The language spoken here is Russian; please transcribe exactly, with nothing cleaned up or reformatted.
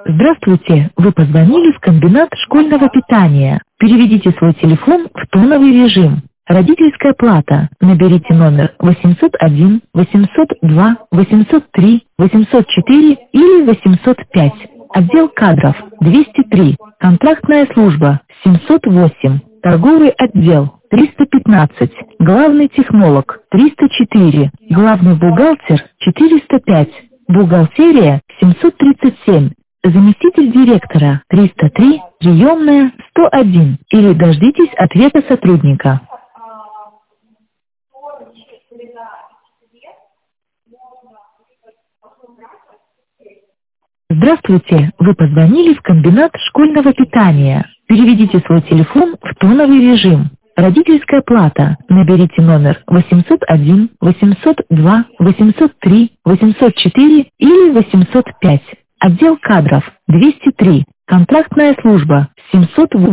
Здравствуйте, вы позвонили в комбинат школьного питания. Переведите свой телефон в тоновый режим. Родительская плата. Наберите номер восемьсот один, восемьсот два, восемьсот три, восемьсот четыре или восемьсот пять. Отдел кадров двести три. Контрактная служба семьсот восемь. Торговый отдел триста пятнадцать. Главный технолог триста четыре. Главный бухгалтер четыреста пять. Бухгалтерия семьсот тридцать семь. Заместитель директора триста три, приемная сто один. Или дождитесь ответа сотрудника. Здравствуйте, вы позвонили в комбинат школьного питания. Переведите свой телефон в тоновый режим. Родительская плата. Наберите номер восемьсот один, восемьсот два, восемьсот три, восемьсот четыре или восемьсот пять. Отдел кадров двести три. Контрактная служба семьсот восемь.